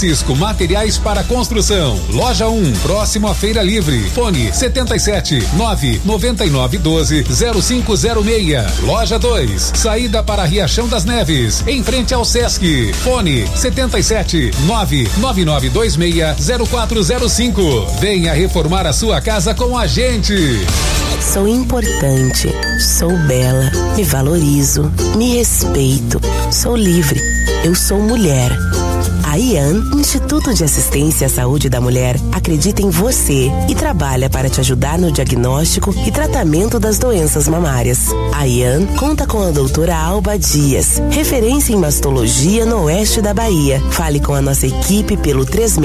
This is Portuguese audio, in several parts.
Cisco Materiais para Construção, Loja 1, próximo à Feira Livre. Fone 77 999 12 0506. Loja 2, saída para Riachão das Neves, em frente ao Sesc. Fone 77 999 26 0405. Venha reformar a sua casa com a gente. Sou importante, sou bela, me valorizo, me respeito, sou livre, eu sou mulher. A IAN, Instituto de Assistência à Saúde da Mulher, acredita em você e trabalha para te ajudar no diagnóstico e tratamento das doenças mamárias. A IAN conta com a doutora Alba Dias, referência em mastologia no oeste da Bahia. Fale com a nossa equipe pelo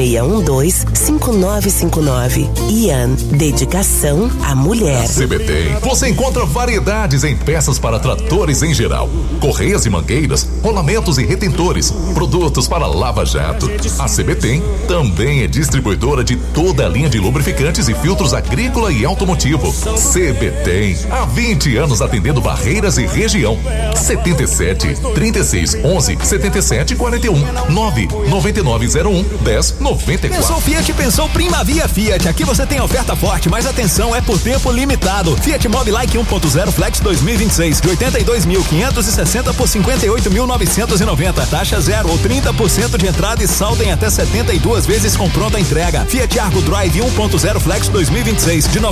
3612-5959. IAN, dedicação à mulher. Na CBT, você encontra variedades em peças para tratores em geral, correias e mangueiras, rolamentos e retentores, produtos para lava-jato. A CBT também é distribuidora de toda a linha de lubrificantes e filtros agrícola e automotivo. CBT, há 20 anos atendendo Barreiras e região. 77 36 11 77 41 9 9901 10 94. Pensou Fiat, pensou Primavia Fiat. Aqui você tem oferta forte, mas atenção, é por tempo limitado. Fiat Mobi Like 1.0 Flex 2026 de 82.560 por 58.990. Taxa zero ou 30% de entrada e saldo em até 72 vezes com pronta entrega. Fiat Argo Drive 1.0 Flex 2026 de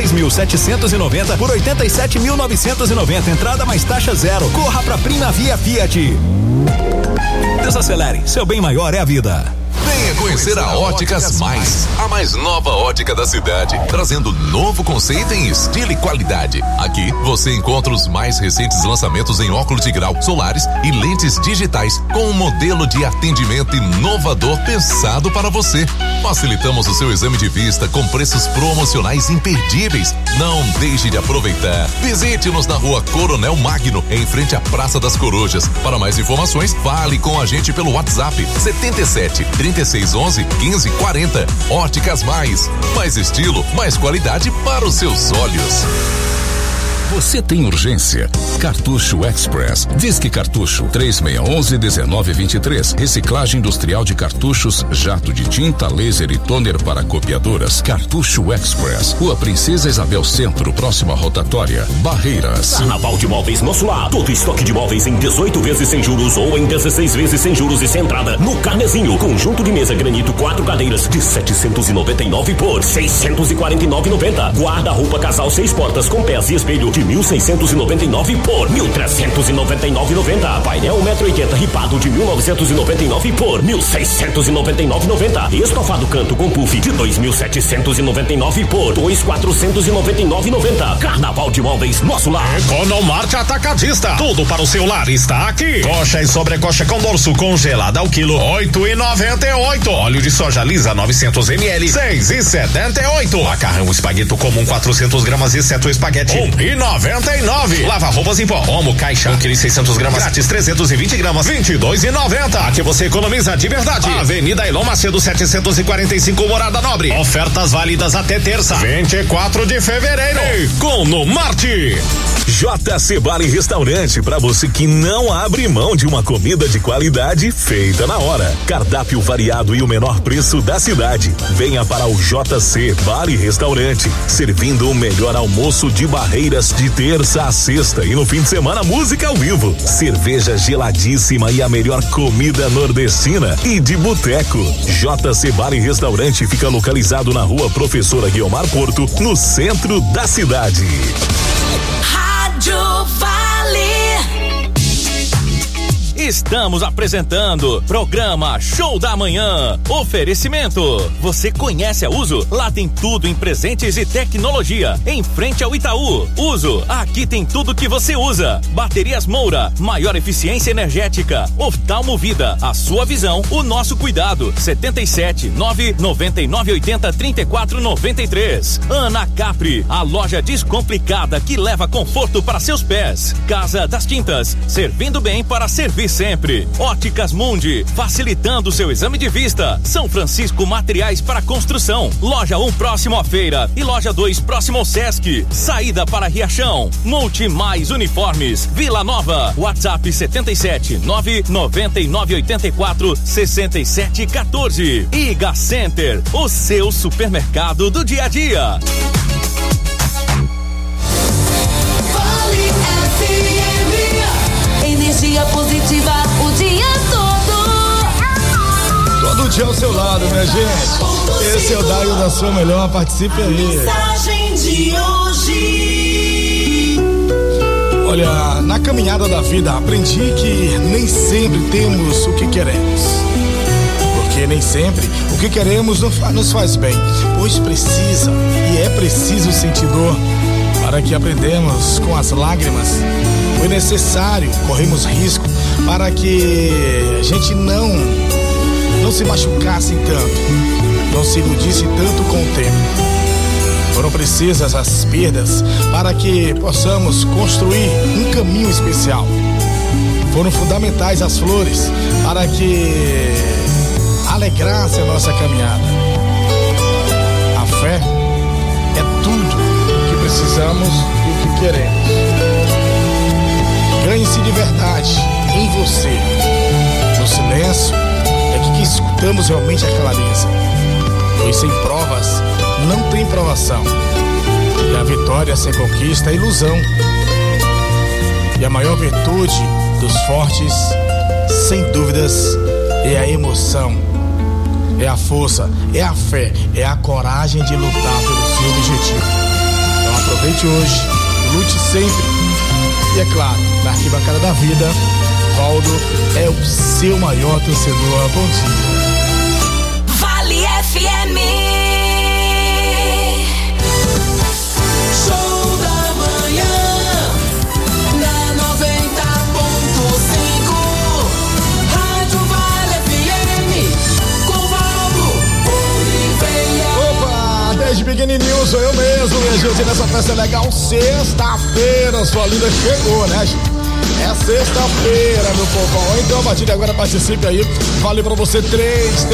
96.790 por 87.990. Entrada mais taxa zero. Corra pra Primavia Fiat. Desacelere, seu bem maior é a vida. Venha conhecer a Óticas Mais, a mais nova ótica da cidade, trazendo novo conceito em estilo e qualidade. Aqui você encontra os mais recentes lançamentos em óculos de grau, solares e lentes digitais, com um modelo de atendimento inovador pensado para você. Facilitamos o seu exame de vista com preços promocionais imperdíveis. Não deixe de aproveitar. Visite-nos na Rua Coronel Magno, em frente à Praça das Corujas. Para mais informações, fale com a gente pelo WhatsApp 77 3611 1540. Óticas Mais estilo, mais qualidade para os seus olhos. Você tem urgência? Cartucho Express. Disque Cartucho 3611-1923. Reciclagem industrial de cartuchos, jato de tinta, laser e toner para copiadoras. Cartucho Express. Rua Princesa Isabel Centro, próxima rotatória. Barreiras. Carnaval de Móveis Nosso Lar. Todo estoque de móveis em 18 vezes sem juros ou em 16 vezes sem juros e sem entrada. No Carnezinho. Conjunto de mesa granito 4 cadeiras de 799 por 649,90. Guarda-roupa casal 6 portas com pés e espelho de 1.699 por 1.399,90. Painel 1,80 m ripado de 1.999 por 1.699,90. Estofado canto com puff de 2.799 por 2.499,90. Carnaval de Móveis Nosso Lar. Economarte Atacadista. Tudo para o seu lar está aqui. Coxa e sobrecoxa com dorso congelada ao quilo 8,98. Óleo de soja lisa 900 ml 6,78. Macarrão espagueto comum 400 gramas exceto espaguete 1,99. Lava roupas em pó, Omo Caixa 1 kg 600 gramas grátis 320 gramas 22,90. Aqui você economiza de verdade. Avenida Elon Macedo 745 Morada Nobre. Ofertas válidas até terça 24 de fevereiro. Economarte. JC Bar e Restaurante, para você que não abre mão de uma comida de qualidade feita na hora. Cardápio variado e o menor preço da cidade. Venha para o JC Bar e Restaurante, servindo o melhor almoço de Barreiras de terça a sexta e no fim de semana música ao vivo, cerveja geladíssima e a melhor comida nordestina e de boteco. JC Bar e Restaurante fica localizado na Rua Professora Guiomar Porto, no centro da cidade. Rádio Vale. Estamos apresentando programa Show da Manhã. Oferecimento. Você conhece a Uso? Lá tem tudo em presentes e tecnologia. Em frente ao Itaú. Uso. Aqui tem tudo que você usa. Baterias Moura. Maior eficiência energética. Oftalmo Vida. A sua visão, o nosso cuidado. 77 999 80 34 93. Ana Capri. A loja descomplicada que leva conforto para seus pés. Casa das Tintas. Servindo bem para servir sempre. Óticas Mundi, facilitando o seu exame de vista. São Francisco Materiais para Construção. Loja 1 próximo à feira e loja 2 próximo ao Sesc. Saída para Riachão. Multi Mais Uniformes, Vila Nova. WhatsApp 77 99984 6714. Iga Center, o seu supermercado do dia a dia. Vale FM, energia positiva o dia todo. Todo dia ao seu lado, minha gente. Esse é o Daio da Sua Melhor, participe aí. Mensagem de hoje. Olha, na caminhada da vida aprendi que nem sempre temos o que queremos. Porque nem sempre o que queremos nos faz bem, pois precisa e é preciso sentir dor para que aprendamos com as lágrimas. Foi necessário, corremos risco para que a gente não se machucasse tanto, não se iludisse tanto com o tempo. Foram precisas as perdas para que possamos construir um caminho especial. Foram fundamentais as flores para que alegrasse a nossa caminhada. A fé é tudo o que precisamos e o que queremos. Ganhe-se de verdade em você. No silêncio é que escutamos realmente a clareza. Pois sem provas não tem provação. E a vitória sem conquista é ilusão. E a maior virtude dos fortes, sem dúvidas, é a emoção. É a força, é a fé, é a coragem de lutar pelo seu objetivo. Então aproveite hoje, lute sempre. E é claro, na arquibancada da vida, Valdo é o seu maior torcedor. Bom dia. Vale FM. Show da manhã na 90.5. Rádio Vale FM com Valdo Oliveira. Opa, desde pequenininho sou eu mesmo, minha gente, nessa festa legal. Sexta-feira, sua linda chegou, né, gente? É sexta-feira, meu povão. Então, a partir de agora, participe aí. Vale pra você 3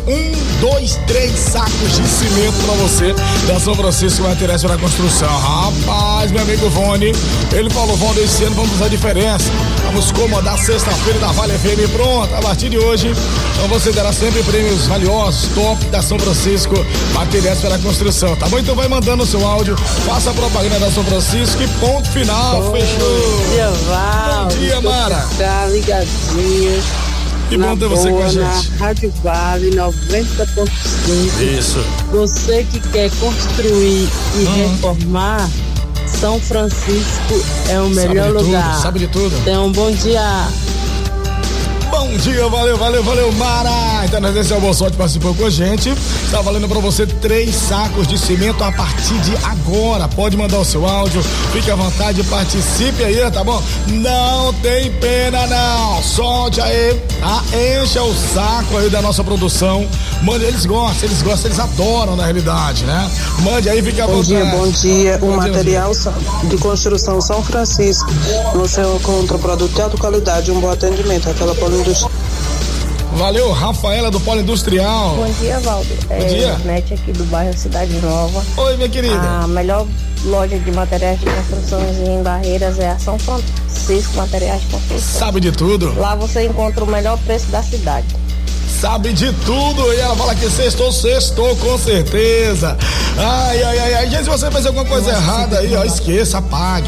sacos de cimento pra você da São Francisco Materiais para Construção. Rapaz, meu amigo Vone, ele falou: Vone, esse ano vamos fazer a diferença. Vamos comandar sexta-feira da Vale FM. Pronto, a partir de hoje, então você terá sempre prêmios valiosos, top da São Francisco Materiais para Construção. Tá bom? Então vai mandando o seu áudio, faça a propaganda da São Francisco e ponto final. Fechou. Bom dia, Val. Bom dia, Mara. Tá ligadinho. Que bom ter você com a gente. Rádio Vale 90.5. Isso. Você que quer construir e reformar, São Francisco é o melhor lugar. Sabe de tudo. Então, bom dia. Bom dia, valeu, Mara. Então, nós esse é o Boa Sorte, participou com a gente. Tá valendo pra você 3 sacos de cimento a partir de agora. Pode mandar o seu áudio, fique à vontade, participe aí, tá bom? Não tem pena, não. Solte aí, tá? Encha o saco aí da nossa produção. Mande, eles gostam, eles adoram na realidade, né? Mande aí, fica à vontade. Bom dia. O material de construção São Francisco. Você encontra produto de alta qualidade, um bom atendimento, aquela polindustria. Valeu, Rafaela do Polo Industrial. Bom dia, Valdo. Bom dia. Net aqui do bairro Cidade Nova. Oi, minha querida. A melhor loja de materiais de construção em Barreiras é a São Francisco Materiais de Construção. Sabe de tudo. Lá você encontra o melhor preço da cidade. Sabe de tudo, e ela fala que sextou com certeza. Ai, gente, se você fez alguma coisa errada aí, ó, esqueça, apague.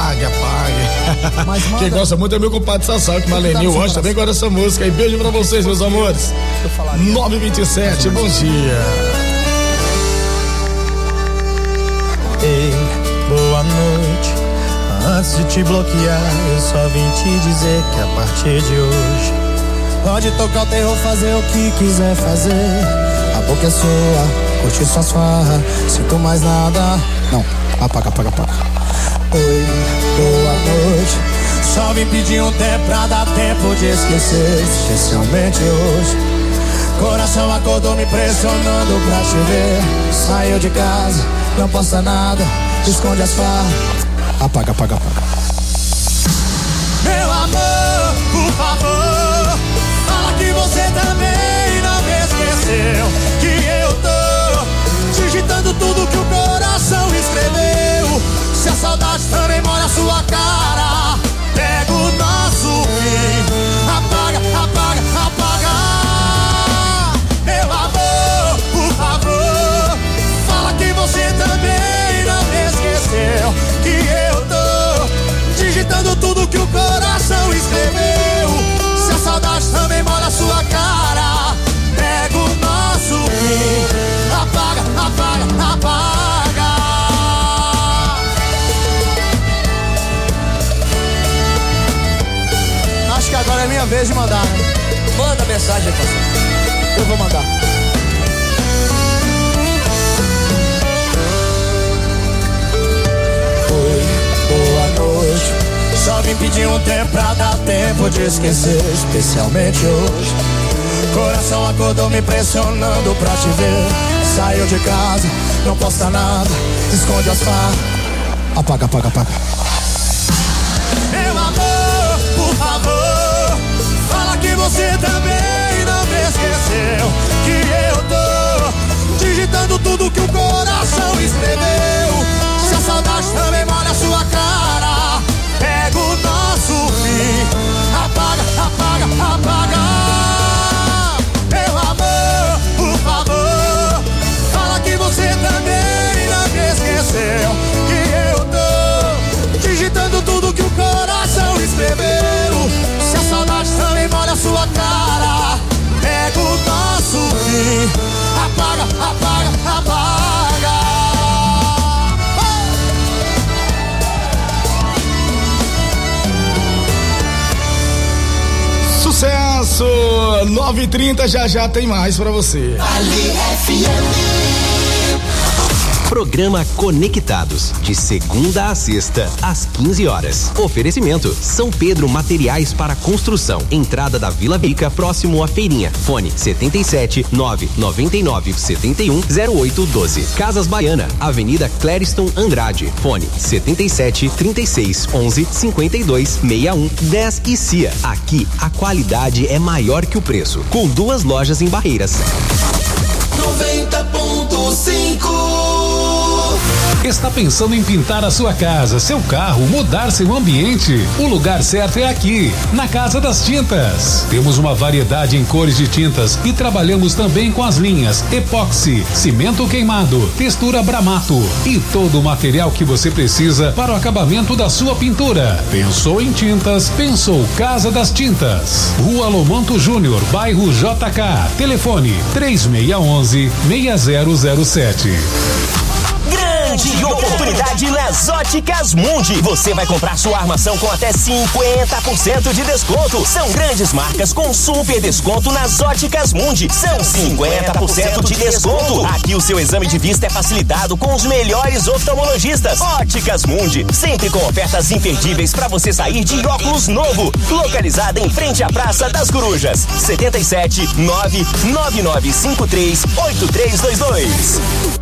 Quem gosta muito é meu compadre Sassal, que Maleninho, o Anjo também gosta dessa música. E beijo pra vocês, meus amores. 9h27, bom dia. Ei, boa noite. Antes de te bloquear, eu só vim te dizer que a partir de hoje pode tocar o terror, fazer o que quiser fazer. A boca é sua, curte suas farras, sinto mais nada. Não, apaga. Oi, boa noite. Só vim pedir um tempo pra dar tempo de esquecer, especialmente hoje. Coração acordou me pressionando pra te ver. Saiu de casa, não posta nada, esconde as farras. Apaga. Meu amor, por favor, minha vez de mandar, né? Manda mensagem aí, parceiro. Eu vou mandar. Oi, boa noite. Só vim pedir um tempo pra dar tempo de esquecer, especialmente hoje. Coração acordou me pressionando pra te ver. Saiu de casa, não posta nada, esconde as farras. Apaga. Meu amor, por favor, fala que você também não me esqueceu. Que eu tô digitando tudo que o coração escreveu. Se a saudade também molha a sua cara, pega o nosso fim, apaga. Meu amor, por favor, fala que você também não me esqueceu. Que eu tô digitando tudo que o coração escreveu. Se a saudade também molha a sua cara, pega o nosso fim, apaga. Sucesso! 9h30, já tem mais pra você. Vale FM. Programa Conectados, de segunda a sexta, às 15 horas. Oferecimento: São Pedro Materiais para Construção. Entrada da Vila Rica, próximo à Feirinha. Fone: 77 999 71 0812. Casas Baiana, Avenida Clériston Andrade. Fone: 77 36 11 52 61 10 e CIA. Aqui a qualidade é maior que o preço. Com 2 lojas em Barreiras. 90.5. Está pensando em pintar a sua casa, seu carro, mudar seu ambiente? O lugar certo é aqui, na Casa das Tintas. Temos uma variedade em cores de tintas e trabalhamos também com as linhas epóxi, cimento queimado, textura Bramato e todo o material que você precisa para o acabamento da sua pintura. Pensou em tintas? Pensou Casa das Tintas. Rua Lomanto Júnior, bairro JK. Telefone: 3611-6007. Grande oportunidade nas Óticas Mundi. Você vai comprar sua armação com até 50% de desconto. São grandes marcas com super desconto nas Óticas Mundi. São 50% de desconto. Aqui o seu exame de vista é facilitado com os melhores oftalmologistas. Óticas Mundi, sempre com ofertas imperdíveis para você sair de óculos novo. Localizada em frente à Praça das Corujas. 77 99953 8322.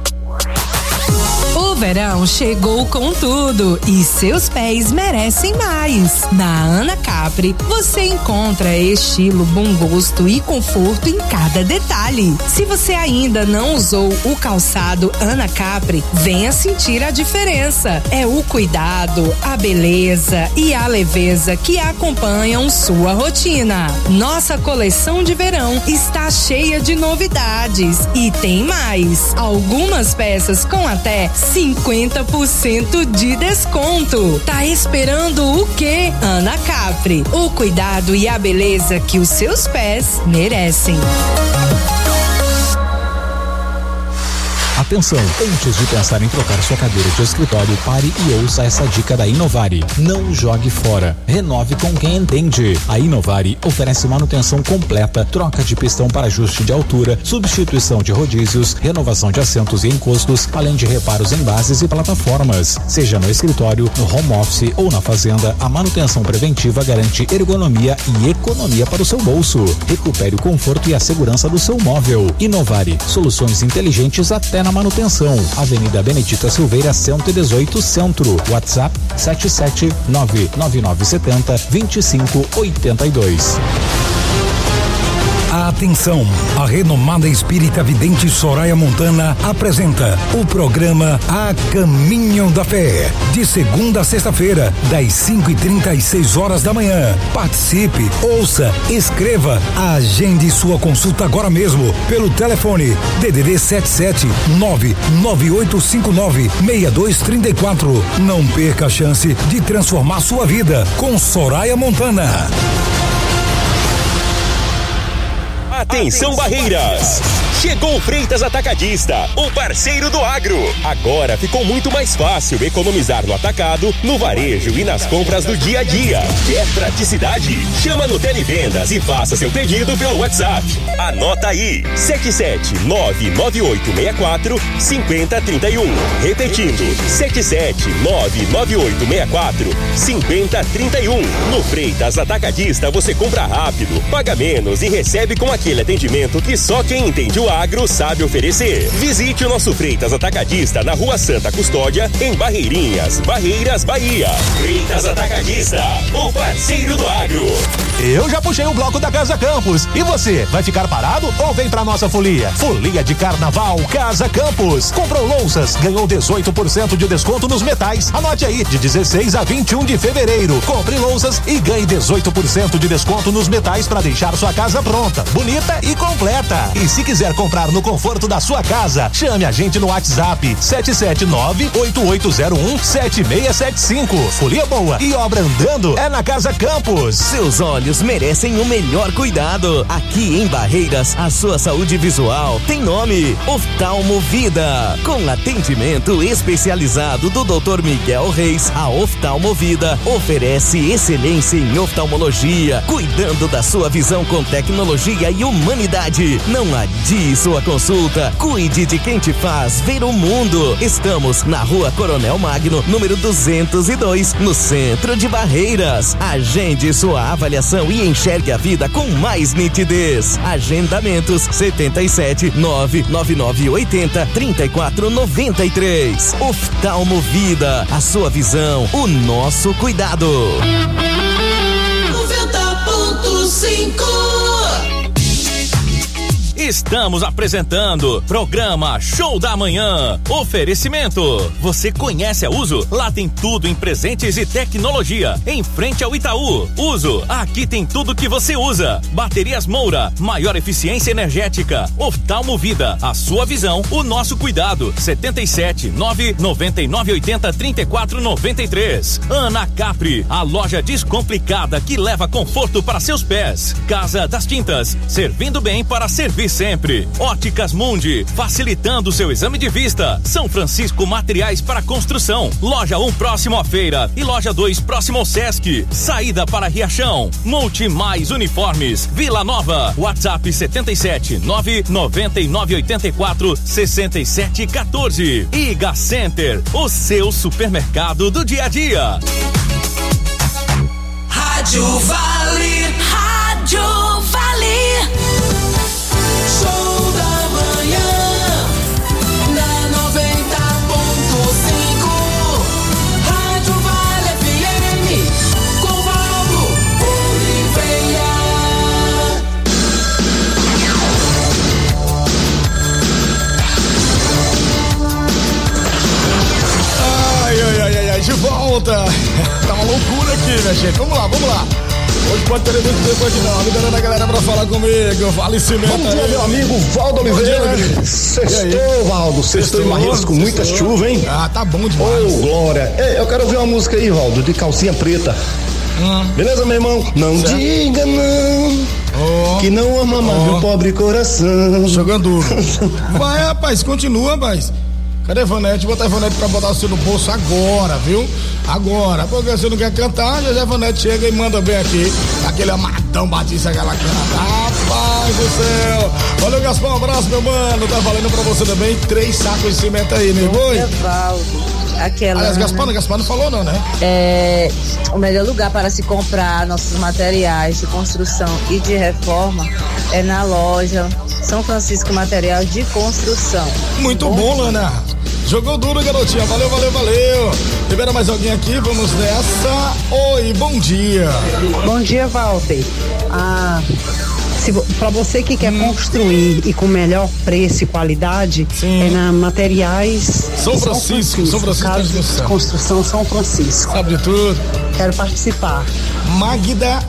O verão chegou com tudo e seus pés merecem mais. Na Ana Capri, você encontra estilo, bom gosto e conforto em cada detalhe. Se você ainda não usou o calçado Ana Capri, venha sentir a diferença. É o cuidado, a beleza e a leveza que acompanham sua rotina. Nossa coleção de verão está cheia de novidades e tem mais. Algumas peças com até 50% de desconto. Tá esperando o quê? Ana Capri, o cuidado e a beleza que os seus pés merecem. Atenção, antes de pensar em trocar sua cadeira de escritório, pare e ouça essa dica da Inovari. Não jogue fora. Renove com quem entende. A Inovari oferece manutenção completa, troca de pistão para ajuste de altura, substituição de rodízios, renovação de assentos e encostos, além de reparos em bases e plataformas. Seja no escritório, no home office ou na fazenda, a manutenção preventiva garante ergonomia e economia para o seu bolso. Recupere o conforto e a segurança do seu móvel. Inovari, soluções inteligentes até na manutenção. Avenida Benedita Silveira, 118 Centro. WhatsApp 77999702582. Atenção, a renomada espírita vidente Soraya Montana apresenta o programa A Caminho da Fé, de segunda a sexta-feira, das 5h30 às 6h da manhã. Participe, ouça, escreva, agende sua consulta agora mesmo pelo telefone DDD 77998596234. Não perca a chance de transformar sua vida com Soraya Montana. Atenção Barreiras! Chegou o Freitas Atacadista, o parceiro do agro. Agora ficou muito mais fácil economizar no atacado, no varejo e nas compras do dia a dia. Quer praticidade? Chama no Televendas e faça seu pedido pelo WhatsApp. Anota aí, 77998645031. Repetindo, 77998645031. No Freitas Atacadista você compra rápido, paga menos e recebe com aquele atendimento que só quem entende o agro sabe oferecer. Visite o nosso Freitas Atacadista na Rua Santa Custódia, em Barreirinhas, Barreiras, Bahia. Freitas Atacadista, o parceiro do agro. Eu já puxei o bloco da Casa Campos. E você, vai ficar parado ou vem pra nossa folia? Folia de Carnaval Casa Campos. Comprou louças, ganhou 18% de desconto nos metais. Anote aí, de 16 a 21 de fevereiro. Compre louças e ganhe 18% de desconto nos metais para deixar sua casa pronta, bonita e completa. E se quiser comprar no conforto da sua casa, chame a gente no WhatsApp 779-8801-7675. Folia boa e obra andando é na Casa Campos. Seus olhos merecem o melhor cuidado. Aqui em Barreiras, a sua saúde visual tem nome: Oftalmo Vida. Com atendimento especializado do Dr. Miguel Reis, a Oftalmo Vida oferece excelência em oftalmologia, cuidando da sua visão com tecnologia e humanidade. Não adie sua consulta. Cuide de quem te faz ver o mundo. Estamos na Rua Coronel Magno, número 202, no centro de Barreiras. Agende sua avaliação e enxergue a vida com mais nitidez. Agendamentos 77-99980-3493. Oftalmo Vida, a sua visão, o nosso cuidado. 90.5. Estamos apresentando programa Show da Manhã. Oferecimento. Você conhece a Uso? Lá tem tudo em presentes e tecnologia. Em frente ao Itaú. Uso. Aqui tem tudo que você usa. Baterias Moura. Maior eficiência energética. Oftalmo Vida. A sua visão, o nosso cuidado. 77-99980-3493. Ana Capri. A loja descomplicada que leva conforto para seus pés. Casa das Tintas. Servindo bem para servir sempre. Óticas Mundi, facilitando seu exame de vista. São Francisco Materiais para Construção. Loja 1 próximo à feira e loja 2 próximo ao Sesc. Saída para Riachão. Multimais Uniformes, Vila Nova. WhatsApp 77-99984-6714. Iga Center, o seu supermercado do dia a dia. Rádio Vale. Rádio Vale. Show da manhã na 90.5. Rádio Vale FM com Valdo Oliveira. Ai, de volta. Tá uma loucura aqui, né, gente? Vamos lá. Hoje pode ter muito depois de não, liberando a galera pra falar comigo. Falecimento. Bom dia, meu amigo Valdo Oliveira. Sextou, Valdo. Sextou em Barreiras com muita chuva, hein? Ah, tá bom demais. Ô, glória. Ei, eu quero ouvir uma música aí, Valdo, de calcinha preta. Beleza, meu irmão? Não certo. Diga não. Que não ama mais meu pobre coração. Jogando duro. Vai, rapaz, continua, rapaz. Cadê a Vanete? Botar a Vanete pra botar você no bolso agora, viu? Agora. Porque você não quer cantar, já a Vanete chega e manda bem aqui. Aquele amadão Batista, aquela canta. Rapaz do céu. Valeu, Gaspar, um abraço, meu mano. Tá valendo pra você também 3 sacos de cimento aí, né, boi? Aquela. Aliás, Gaspar não falou não, né? É o melhor lugar para se comprar nossos materiais de construção e de reforma é na loja São Francisco Material de Construção. Muito bom, Lana. Jogou duro, garotinha. Valeu. Libera mais alguém aqui, vamos nessa. Oi, bom dia. Bom dia, Walter. Para você que quer construir e com melhor preço e qualidade, é na Materiais São Francisco. Construção São Francisco. Sabe de tudo. Quero participar. Magna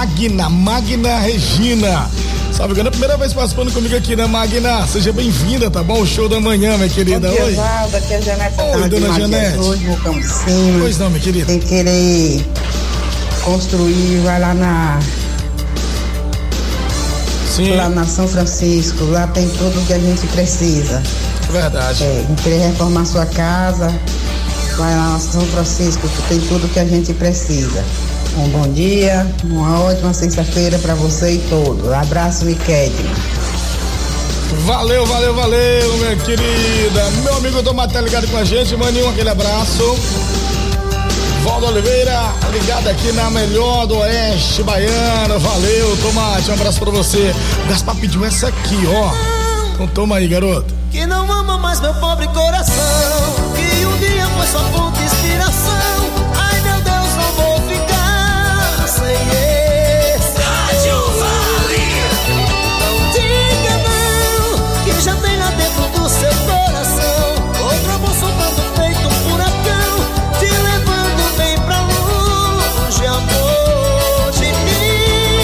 Regina. Salve, é a primeira vez participando comigo aqui, né, Magna? Seja bem-vinda, tá bom? O show da manhã, minha querida. Bom dia, oi. Valdo, aqui é a Janete. Oi, dona Janete. Hoje, voltamos sim. Pois não, minha querida. Quem querer construir, vai lá na Sim. Lá na São Francisco, lá tem tudo que a gente precisa. Verdade. Querer reformar sua casa, vai lá na São Francisco, que tem tudo que a gente precisa. Um bom dia, uma ótima sexta-feira para você e todos. Abraço e Kedma. Valeu, minha querida. Meu amigo Tomate tá ligado com a gente, maninho, aquele abraço. Valdo Oliveira, ligado aqui na melhor do Oeste Baiano. Valeu, Tomate, um abraço pra você. Gaspar pediu essa aqui, ó. Então toma aí, garoto. Que não ama mais meu pobre coração, que um dia foi sua fonte de inspiração. Ai meu Deus, não vou ficar sem esse Rádio Vale. Não diga não, que já tem lá dentro do seu coração outro amor soltando feito um furacão, te levando bem pra longe, amor de mim.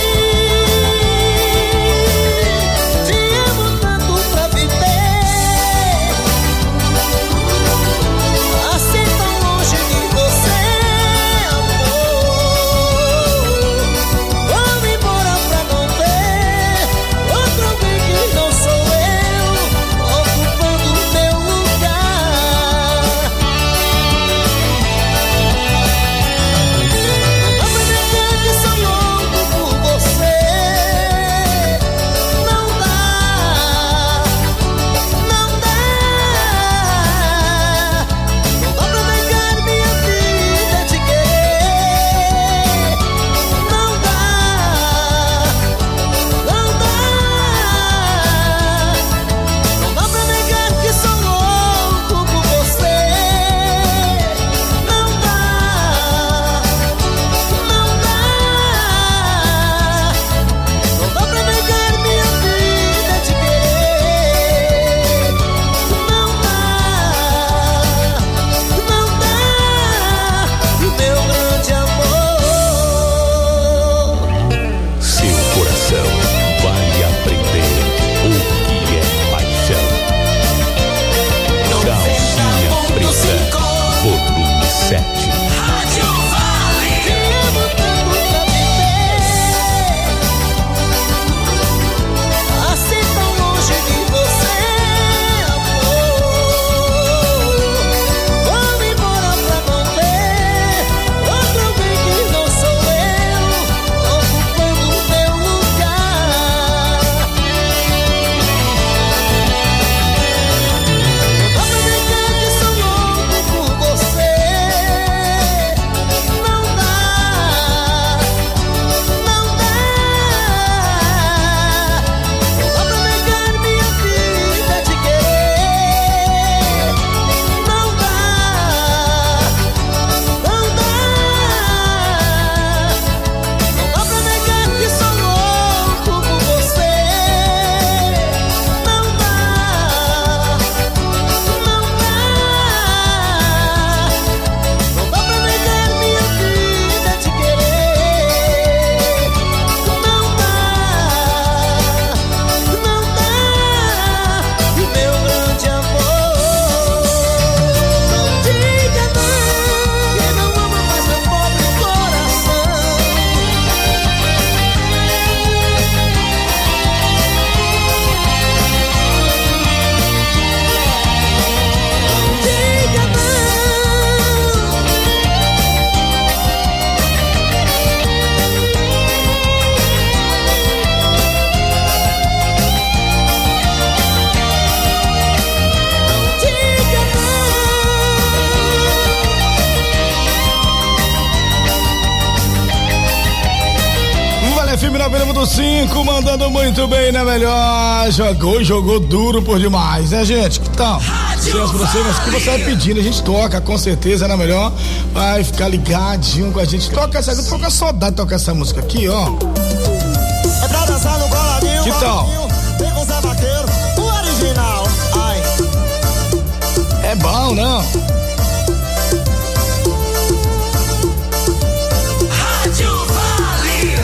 Te amo tanto pra viver, assim tão longe de você, amor. Vamos embora pra não ver outro alguém que não sou eu, ocupando o meu lugar. Não vai negar que sou louco por você. Não dá, não dá. Não dá pra negar minha vida de querer. Não dá, não dá. Não dá pra negar que sou louco por você. Não dá, não dá. Não dá pra negar minha vida de querer. Não dá, não dá. Meu grande amor. Seu coração vai aprender o que é paixão. Calcinha Preta, volume 7. Rádio Vale. Te amo tanto pra viver, assim tão longe de você, amor. Vamos embora pra não ver outro alguém que não sou eu, ocupando o meu lugar. Não dá pra negar que sou louco por você. Não dá, não dá. Não dá pra negar minha vida de querer. Não dá, não dá. Não dá pra negar que sou louco por você. Não dá, não dá. Não dá pra negar minha vida de querer. Não dá, não dá. Meu grande amor. Não diga não, que não ama mais meu pobre coração. Diga não. Diga Vale FM 9.5, mandando muito bem na melhor. Jogou duro por demais, né, gente? Então, pra você, mas o que você vai pedindo, a gente toca, com certeza, na melhor. Vai ficar ligadinho com a gente. Toca essa, tô com saudade de tocar essa música aqui, ó. É pra dançar no coladinho, Que tal? coladinho. Vem com Zé Vaqueiro, o original. Ai. É bom, não? Rádio Vale.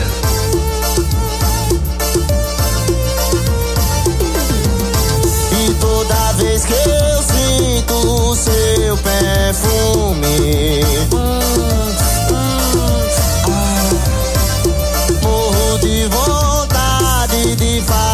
E toda vez que eu sinto o seu perfume, morro de vontade de fazer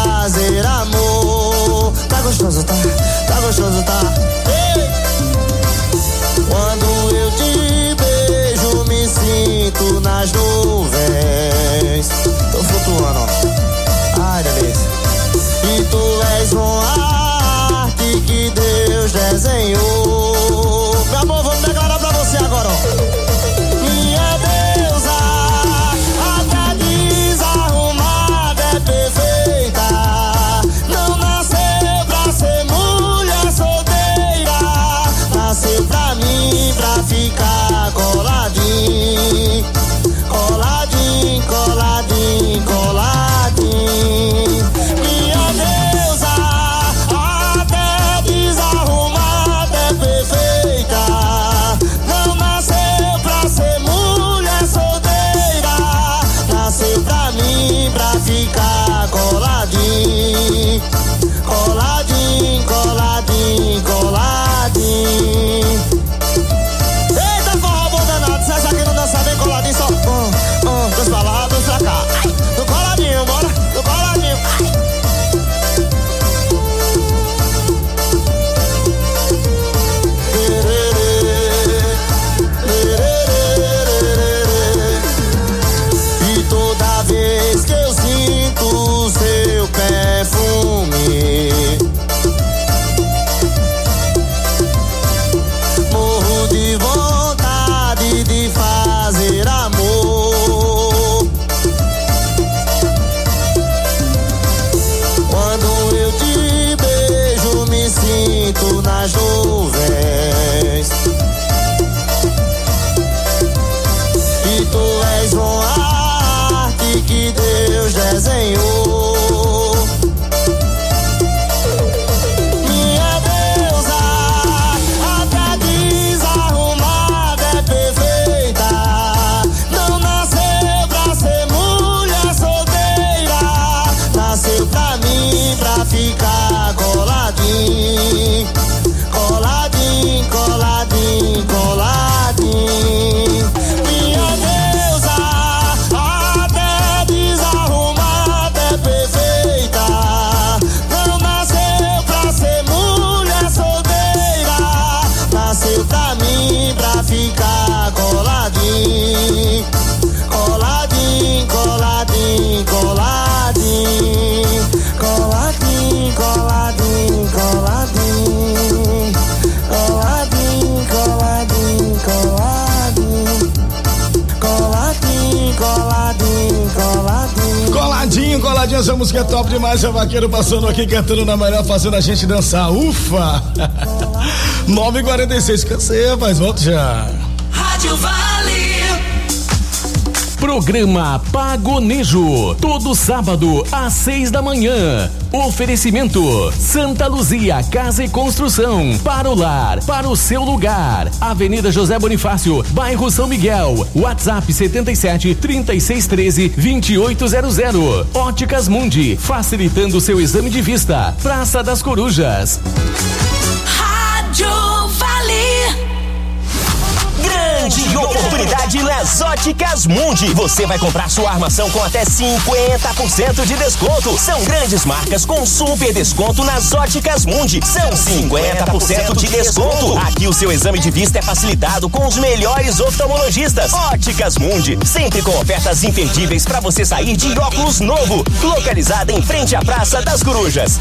desenhou. Meu amor, vamos declarar pra você agora, ó. Minha deusa, até desarrumada é perfeita. Não nasceu pra ser mulher solteira. Nasceu pra mim, pra ficar coladinho. Coladinho, coladinho, coladinho. Minha deusa, até desarrumada é perfeita. Não nasceu pra ser mulher solteira. Nasceu pra mim, pra ficar coladinho. Coladinho, coladinho, coladinho. Eita, forró bom danado. Se essa aqui não dança bem coladinho, só dois pra lá, dois pra cá. Ai, no coladinho, bora, no coladinho. Ai. E toda vez que eu sinto seu perfume, morro de vontade de fazer amor. Quando eu te beijo, me sinto nas nuvens. E tu és uma arte que Deus desenhou. Minha deusa, até desarrumada é perfeita. Não nasceu pra ser mulher solteira. Nasceu pra mim, pra ficar coladinho. Coladinho, coladinho, coladinho. Minha deusa, até desarrumada é perfeita. Não nasceu pra ser mulher solteira. Nasceu pra mim, pra ficar coladinho. Coladinho, coladinho, coladinho. Coladinho, coladinho, coladinho. Coladinho, coladinho, coladinho. Coladinho, coladinho, coladinho. Coladinho, coladinho, essa música é top demais. É o Vaqueiro passando aqui, cantando na melhor, fazendo a gente dançar. Ufa! 9h46, cansei, rapaz, volta já. Rádio Vale. Programa Pagonejo, todo sábado às 6 da manhã. Oferecimento Santa Luzia Casa e Construção, para o lar, para o seu lugar. Avenida José Bonifácio, bairro São Miguel. WhatsApp 77-3613-2800. Óticas Mundi, facilitando seu exame de vista. Praça das Corujas. Rádio Vale. Grande oportunidade nas Óticas Mundi. Você vai comprar sua armação com até 50% de desconto. São grandes marcas com super desconto nas Óticas Mundi. São 50% de desconto. Aqui o seu exame de vista é facilitado com os melhores oftalmologistas. Óticas Mundi, sempre com ofertas imperdíveis para você sair de óculos novo. Localizada em frente à Praça das Corujas.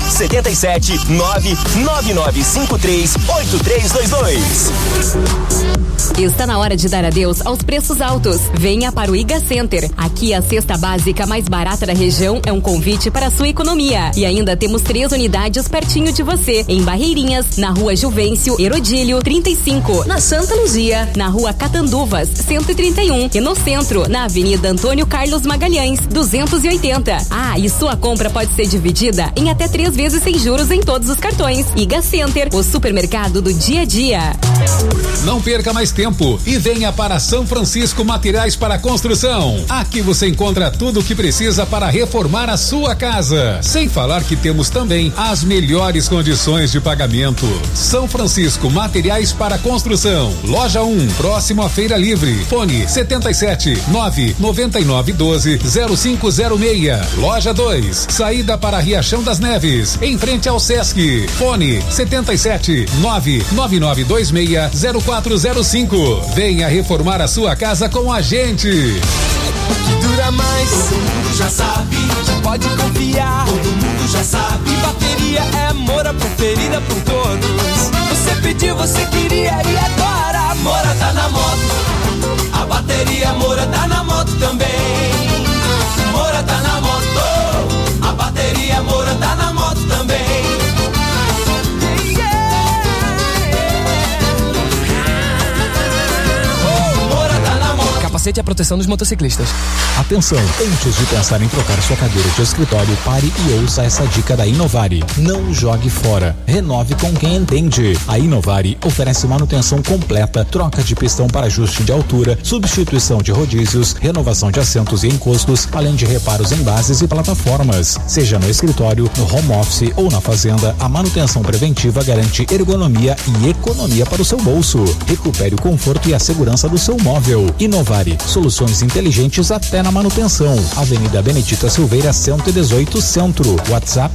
77-99953-8322. Está na hora de dar adeus aos preços altos. Venha para o Iga Center. Aqui a cesta básica mais barata da região é um convite para a sua economia. E ainda temos 3 unidades pertinho de você. Em Barreirinhas, na Rua Juvencio Herodílio 35. Na Santa Luzia, na Rua Catanduvas 131. E no centro, na Avenida Antônio Carlos Magalhães 280. Ah, e sua compra pode ser dividida em até 3 vezes sem juros em todos os cartões. Iga Center, o supermercado do dia a dia. Não perca mais tempo e venha para São Francisco Materiais para Construção. Aqui você encontra tudo o que precisa para reformar a sua casa. Sem falar que temos também as melhores condições de pagamento. São Francisco Materiais para Construção. Loja 1, próximo à Feira Livre. Fone 77-99912-0506. Loja 2, saída para Riachão das Neves, em frente ao Sesc. Fone 77-99926-0405. Venha reformar a sua casa com a gente. Que dura mais, todo mundo já sabe. Pode confiar, todo mundo já sabe. Bateria é a moda preferida por todos. Você pediu, você queria e agora? Moura tá na moto, a bateria Moura tá na moto também. Moura tá na moto, a bateria Moura tá na moto também. Capacete é a proteção dos motociclistas. Atenção, antes de pensar em trocar sua cadeira de escritório, pare e ouça essa dica da Inovari. Não jogue fora. Renove com quem entende. A Inovari oferece manutenção completa, troca de pistão para ajuste de altura, substituição de rodízios, renovação de assentos e encostos, além de reparos em bases e plataformas. Seja no escritório, no home office ou na fazenda, a manutenção preventiva garante ergonomia e economia para o seu bolso. Recupere o conforto e a segurança do seu móvel. Inovari, soluções inteligentes até na manutenção. Avenida Benedita Silveira, 118, Centro. WhatsApp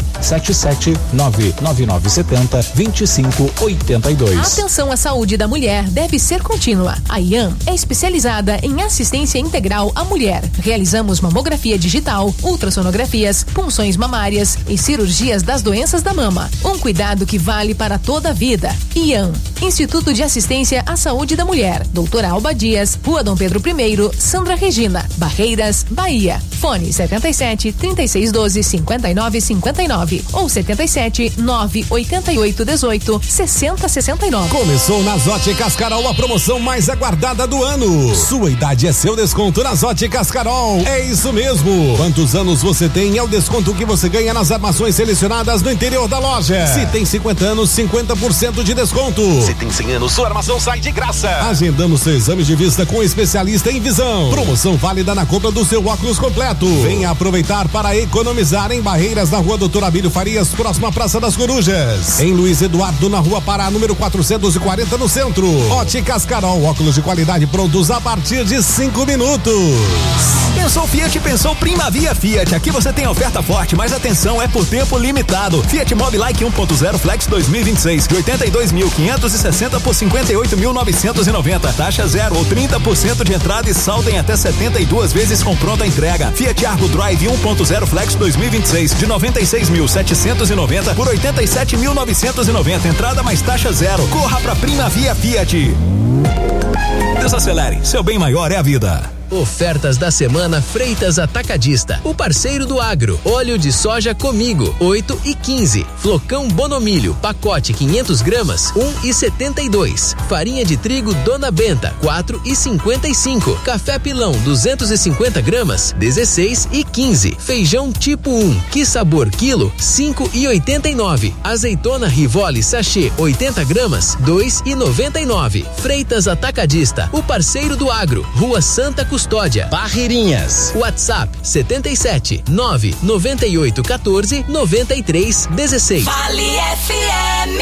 77999702582. A atenção à saúde da mulher deve ser contínua. A IAM é especializada em assistência integral à mulher. Realizamos mamografia digital, ultrassonografias, punções mamárias e cirurgias das doenças da mama. Um cuidado que vale para toda a vida. IAM, Instituto de Assistência à Saúde da Mulher. Doutora Alba Dias, Rua Dom Pedro I, Sandra Regina, Barreiras, Bahia. Fone 77 3612 5959 ou 77 988 18 6069. Começou nas Óticas Carol a promoção mais aguardada do ano. Sua idade é seu desconto nas Óticas Carol. É isso mesmo. Quantos anos você tem é o desconto que você ganha nas armações selecionadas no interior da loja. Se tem 50 anos, 50% de desconto. Se tem 100 anos, sua armação sai de graça. Agendando seu exame de vista com o especialista em visão. Promoção válida na compra do seu óculos completo. Venha aproveitar para economizar em Barreiras, na Rua Doutor Abílio Farias, próxima à Praça das Corujas. Em Luiz Eduardo, na Rua Pará, número 440, no centro. Óticas Carol, óculos de qualidade prontos a partir de 5 minutos. Pensou Fiat, pensou Primavia Fiat. Aqui você tem oferta forte, mas atenção, é por tempo limitado. Fiat Mobi Like 1.0 Flex 2026 de 82.560 por 58.990. Taxa zero ou 30% de entrada e saldo em até 72 vezes com pronta entrega. Fiat Argo Drive 1.0 Flex 2026 de 96.790 por 87.990. Entrada mais taxa zero. Corra pra Primavia Fiat. Desacelere, seu bem maior é a vida. Ofertas da semana Freitas Atacadista, o parceiro do agro. Óleo de soja Comigo, 8,15. Flocão Bonomilho, pacote 500 gramas, 1,72. Farinha de trigo Dona Benta, 4,55. Café Pilão, 250 gramas, 16,15. Feijão tipo 1, que sabor quilo, 5,89. Azeitona Rivoli sachê, 80 gramas, 2,99. Freitas Atacadista, o parceiro do agro. Rua Santa Custódia, Barreirinhas. WhatsApp 77 998 14 93 16. Vale FM.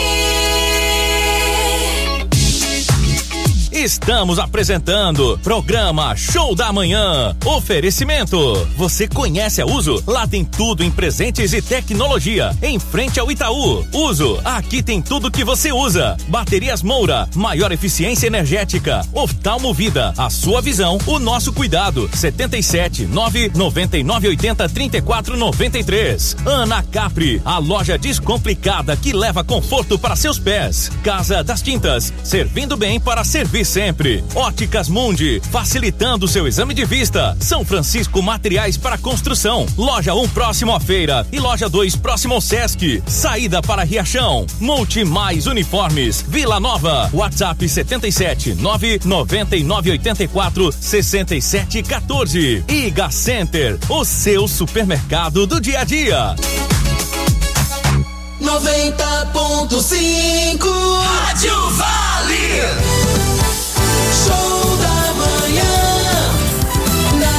Estamos apresentando programa Show da Manhã. Oferecimento. Você conhece a Uso? Lá tem tudo em presentes e tecnologia. Em frente ao Itaú. Uso. Aqui tem tudo que você usa. Baterias Moura. Maior eficiência energética. Oftalmo Vida. A sua visão, o nosso cuidado. 77 999 80 34 93. Ana Capri. A loja descomplicada que leva conforto para seus pés. Casa das Tintas. Servindo bem para servir sempre. Óticas Mundi, facilitando seu exame de vista. São Francisco Materiais para Construção. Loja 1 próximo à feira e loja 2 próximo ao Sesc. Saída para Riachão. Multi Mais Uniformes. Vila Nova. WhatsApp 77 999 84 67 14. Iga Center, o seu supermercado do dia a dia. 90.5 Rádio Vale. Show da manhã na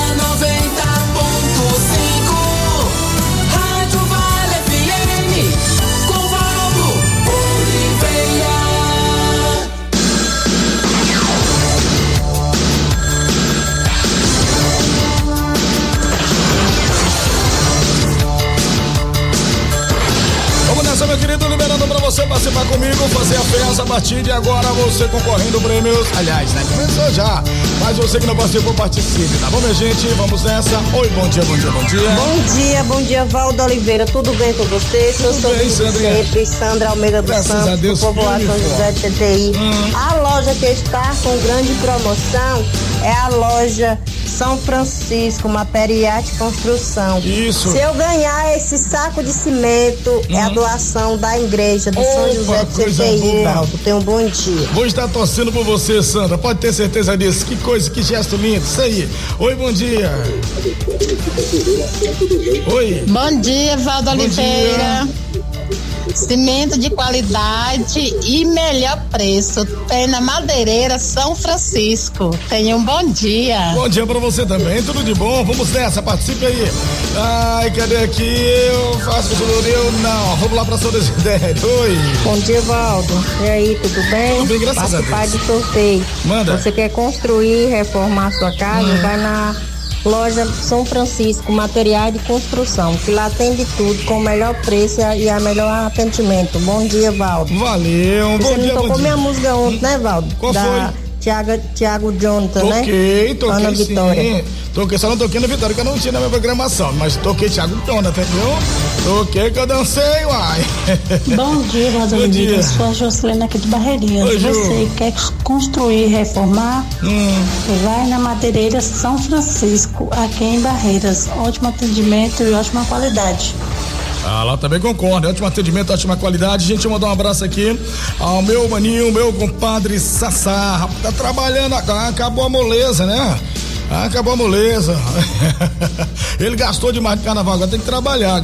90.5 Rádio Vale FM com Valdo Oliveira. Vamos nessa, meu querido, liberando pra você, participar comigo, fazer a festa a partir de agora, você concorrendo prêmios. Aliás, né? Começou já. Mas você que não participou, participe, tá bom, minha gente? Vamos nessa. Oi, bom dia, bom dia, bom dia. Bom dia, Valdo Oliveira. Tudo bem com você? Tudo bem, Sandrinha. Sempre, Sandra Almeida dos Graças Santos, a Deus, do povoado São José de TTI. A loja que está com grande promoção é a loja São Francisco, Materiais de Construção. Isso. Se eu ganhar esse saco de cimento, é a doação da igreja do São José de TTI, Valdo. Tenha um bom dia. Vou estar torcendo por você, Sandra. Pode ter certeza disso. Que coisa, que gesto lindo. Isso aí. Oi, bom dia. Oi. Bom dia, Valdo Oliveira. Cimento de qualidade e melhor preço. Tem na Madeireira São Francisco. Tenha um bom dia. Bom dia pra você também, tudo de bom. Vamos nessa, participe aí. Ai, cadê aqui? Eu faço eu não. Vamos lá pra São Desidério. Oi. Bom dia, Valdo. E aí, tudo bem? Tudo bem, graças a Deus. Participar de sorteio. Manda. Você quer construir, reformar sua casa? Vai na loja São Francisco, Materiais de Construção, que lá tem de tudo, com o melhor preço e a melhor atendimento. Bom dia, Valdo. Valeu, Você bom dia, não tocou minha música ontem, né, Valdo? Qual foi? Tiago Jonathan, né? Toquei Ana Vitória. sim. Toquei, só não toquei na Vitória, que eu não tinha na minha programação, mas toquei Tiago Jonathan, entendeu? Toquei que eu dancei, uai. Bom dia, Rosa Oliveira. Sou a Jocelina aqui de Barreirinhas. Oi, Ju. Você quer construir, reformar? Vai na Madeireira São Francisco, aqui em Barreiras. Ótimo atendimento e ótima qualidade. Ah, lá também concordo, ótimo atendimento, ótima qualidade. Gente, eu mandar um abraço aqui ao meu maninho, meu compadre Sassá. Tá trabalhando, acabou a moleza, né? Acabou a moleza. Ele gastou demais de carnaval, agora tem que trabalhar.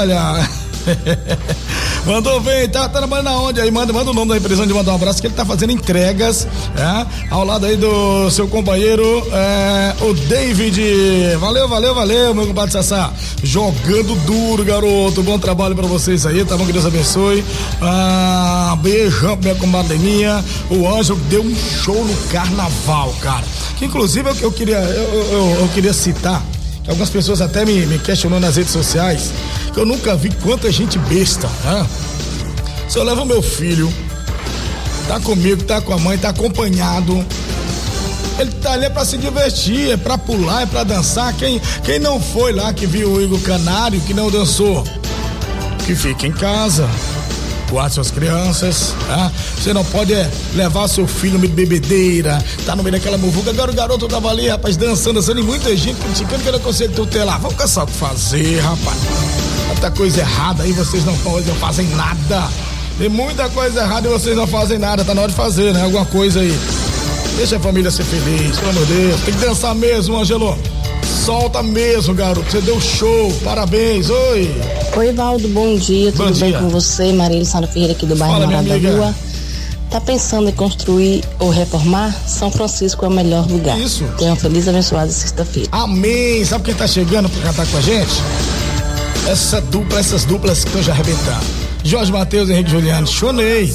Mandou ver, tá trabalhando aonde aí? Manda o nome da empresa de mandar um abraço, que ele tá fazendo entregas, ao lado aí do seu companheiro, o David. Valeu, meu compadre Sassá. Jogando duro, garoto. Bom trabalho pra vocês aí, tá bom? Que Deus abençoe. Beijão pra minha comadrinha. O Ângelo deu um show no carnaval, cara. Que inclusive eu queria citar. Algumas pessoas até me questionam nas redes sociais, que eu nunca vi quanta gente besta, né? Se eu levo meu filho, tá comigo, tá com a mãe, tá acompanhado, ele tá ali pra se divertir, é pra pular, é pra dançar. Quem não foi lá que viu o Igor Canário, que não dançou, que fica em casa, guarde suas crianças, tá? Você não pode levar seu filho no meio de bebedeira, tá no meio daquela muvuca. Agora o garoto tava ali, rapaz, dançando, e muita gente criticando que era conselho tutelar. Vamos caçar o que fazer, rapaz. Tanta coisa errada aí, vocês não fazem nada. Tem muita coisa errada e vocês não fazem nada. Tá na hora de fazer, né? Alguma coisa aí. Deixa a família ser feliz, pelo amor de Deus. Tem que dançar mesmo, Angelo. Solta mesmo, garoto. Você deu show. Parabéns. Oi. Oi, Valdo. Bom dia. Tudo bem com você? Marília Sandra Ferreira aqui do bairro Morada da Rua. Tá pensando em construir ou reformar? São Francisco é o melhor lugar. Isso. Tenha uma feliz e abençoada sexta-feira. Amém. Sabe quem tá chegando pra cantar com a gente? Essas duplas que estão já arrebentando. Jorge Mateus e Henrique Juliano. Chonei.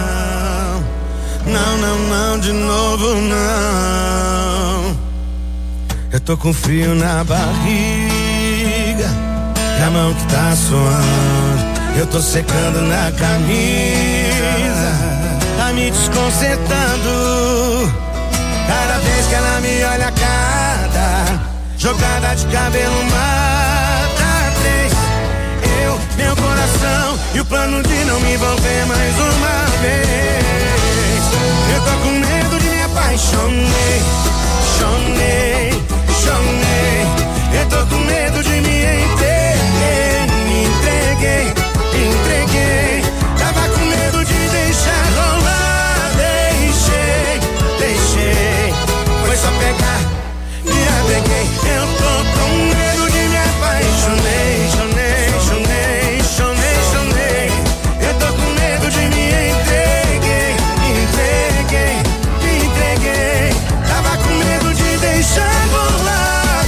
Não, de novo não. Eu tô com frio na barriga e a mão que tá suando. Eu tô secando na camisa, tá me desconcertando. Cada vez que ela me olha, cada jogada de cabelo mata três. Meu coração e o plano de não me envolver mais uma vez. Eu tô com medo de me apaixonei. Eu tô com medo de me entreguei. Tava com medo de deixar rolar. Deixei. Foi só pegar e apeguei. Eu tô com medo de me apaixonei. Eu tô com medo de me entreguei. Tava com medo de deixar rolar.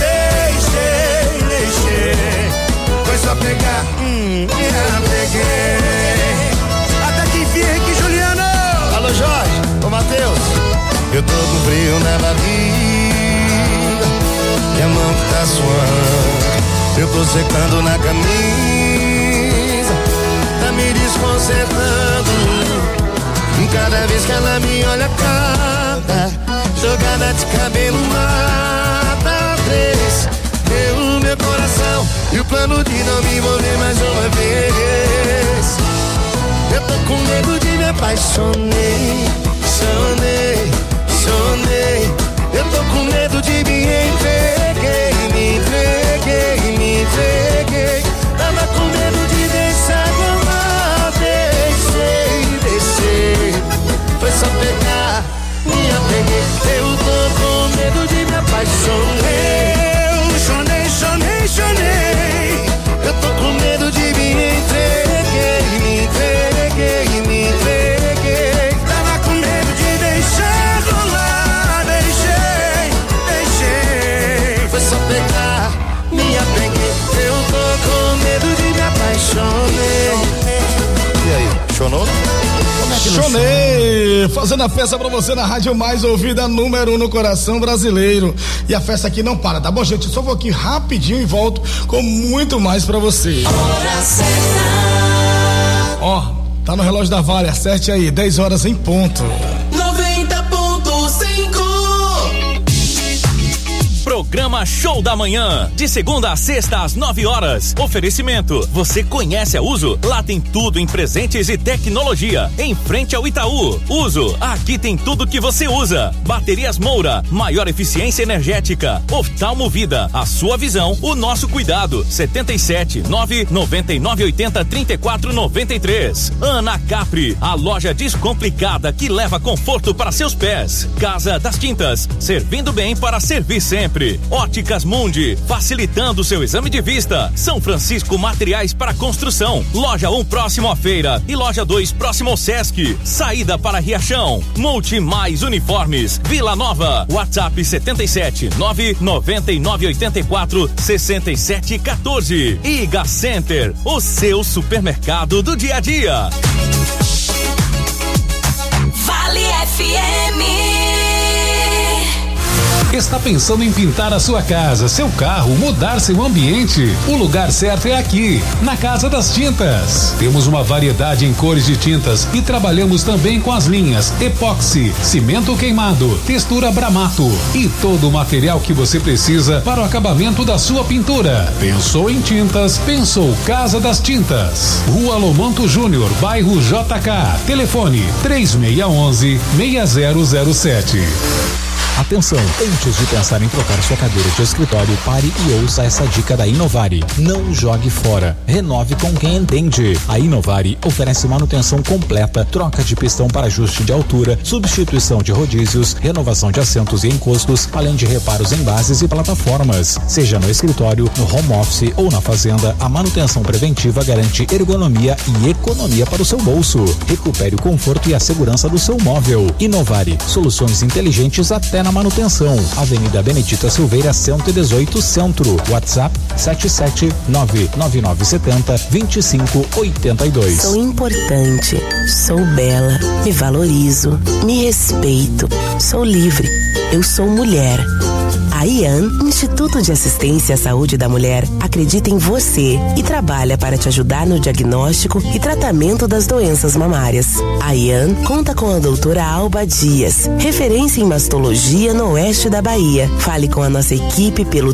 Deixei. Foi só pegar e apeguei. Até que enfim, Henrique Juliano. Alô, Jorge. Ô, Matheus. Eu tô com frio na barriga e a mão que tá suando. Eu tô secando na camisa, tá me desconcertando. Cada vez que ela me olha, cada jogada de cabelo mata 3. Deu meu coração e o plano de não me envolver mais uma vez. Eu tô com medo de me apaixonei, sonei. Eu tô com medo de me entreguei. Tava com medo de deixar rolar, deixei. Foi só pegar, me apeguei. Eu tô com medo de me apaixonar. Chonei. Eu tô com medo de me entreguei. Tava com medo de deixar rolar, deixei. Foi só pegar, me apeguei. Eu tô com medo de me apaixonar. E aí, chonou? Chonei, fazendo a festa pra você na rádio mais ouvida, número 1 no coração brasileiro. E a festa aqui não para, tá bom, gente? Eu só vou aqui rapidinho e volto com muito mais pra você. Ó, tá no relógio da Vale, acerte aí, 10 horas em ponto. 90.5. Programa Show da Manhã, de segunda a sexta às 9 horas. Oferecimento, você conhece a Uso? Lá tem tudo em presentes e tecnologia, em frente ao Itaú. Uso, aqui tem tudo que você usa. Baterias Moura, maior eficiência energética. Oftalmo Vida, a sua visão, o nosso cuidado. 77 999 80 34 93. Ana Capri, a loja descomplicada que leva conforto para seus pés. Casa das Tintas, servindo bem para servir sempre. Óticas Mundi, facilitando seu exame de vista. São Francisco Materiais para Construção. Loja 1 próximo à feira e loja 2 próximo ao Sesc. Saída para Riachão. Multi Mais Uniformes. Vila Nova. WhatsApp 77 999 84 67 14. Iga Center, o seu supermercado do dia a dia. Vale FM. Está pensando em pintar a sua casa, seu carro, mudar seu ambiente? O lugar certo é aqui, na Casa das Tintas. Temos uma variedade em cores de tintas e trabalhamos também com as linhas epóxi, cimento queimado, textura Bramato e todo o material que você precisa para o acabamento da sua pintura. Pensou em tintas? Pensou Casa das Tintas. Rua Lomanto Júnior, bairro JK. Telefone 3611-6007. Atenção, antes de pensar em trocar sua cadeira de escritório, pare e ouça essa dica da Inovari. Não jogue fora, renove com quem entende. A Inovari oferece manutenção completa, troca de pistão para ajuste de altura, substituição de rodízios, renovação de assentos e encostos, além de reparos em bases e plataformas. Seja no escritório, no home office ou na fazenda, a manutenção preventiva garante ergonomia e economia para o seu bolso. Recupere o conforto e a segurança do seu móvel. Inovari, soluções inteligentes até na manutenção. Avenida Benedita Silveira, 118 Centro. WhatsApp 77999702582. Sou importante, sou bela, me valorizo, me respeito, sou livre, eu sou mulher. A IAN, Instituto de Assistência à Saúde da Mulher, acredita em você e trabalha para te ajudar no diagnóstico e tratamento das doenças mamárias. A IAN conta com a doutora Alba Dias, referência em mastologia no oeste da Bahia. Fale com a nossa equipe pelo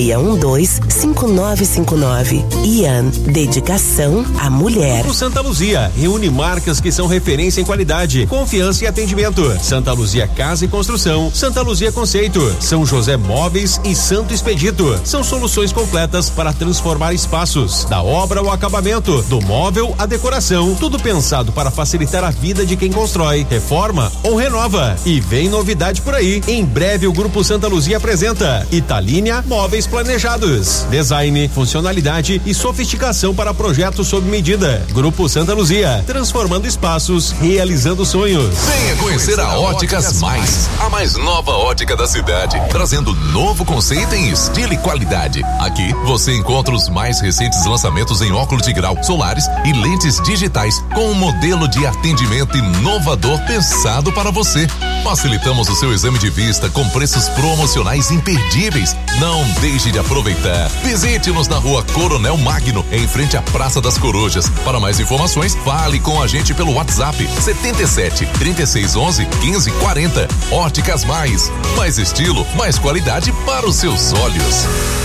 3612-5959. IAN, dedicação à mulher. O Santa Luzia reúne marcas que são referência em qualidade, confiança e atendimento. Santa Luzia Casa e Construção, Santa Luzia Conceito, São José Móveis e Santo Expedito. São soluções completas para transformar espaços, da obra ao acabamento, do móvel à decoração, tudo pensado para facilitar a vida de quem constrói, reforma ou renova. E vem novidade por aí. Em breve o Grupo Santa Luzia apresenta Italínia Móveis Planejados. Design, funcionalidade e sofisticação para projetos sob medida. Grupo Santa Luzia, transformando espaços, realizando sonhos. Venha conhecer a Óticas Mais, a mais nova ótica da cidade, trazendo novo conceito em estilo e qualidade. Aqui você encontra os mais recentes lançamentos em óculos de grau, solares e lentes digitais com um modelo de atendimento inovador pensado para você. Facilitamos o seu exame de vista com preços promocionais imperdíveis. Não deixe de aproveitar. Visite-nos na Rua Coronel Magno, em frente à Praça das Corujas. Para mais informações, fale com a gente pelo WhatsApp 77 3611 1540. Óticas mais estilo, mais qualidade para os seus olhos.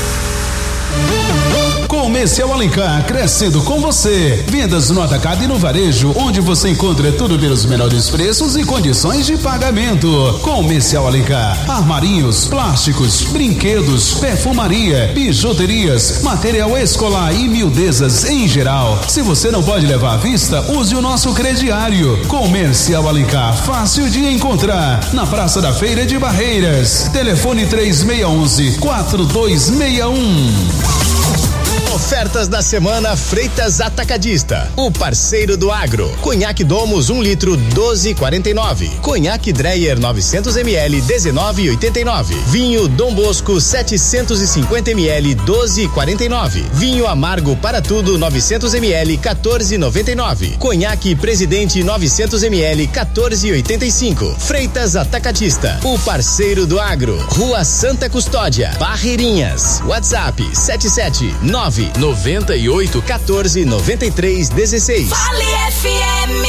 Comercial Alencar, crescendo com você. Vendas no atacado e no varejo, onde você encontra tudo pelos menores preços e condições de pagamento. Comercial Alencar, armarinhos, plásticos, brinquedos, perfumaria, bijuterias, material escolar e miudezas em geral. Se você não pode levar à vista, use o nosso crediário. Comercial Alencar, fácil de encontrar, na Praça da Feira de Barreiras. Telefone 3611-4261. Ofertas da semana Freitas Atacadista, o parceiro do agro. Conhaque Domus 1 litro 12,49. Conhaque Dreyer 900 ml 19,89. Vinho Dom Bosco 750 ml 12,49. Vinho Amargo para tudo 900 ml 14,99. Conhaque Presidente 900 ml 14,85. Freitas Atacadista, o parceiro do agro. Rua Santa Custódia, Barreirinhas. WhatsApp 77998149316. Fale FM.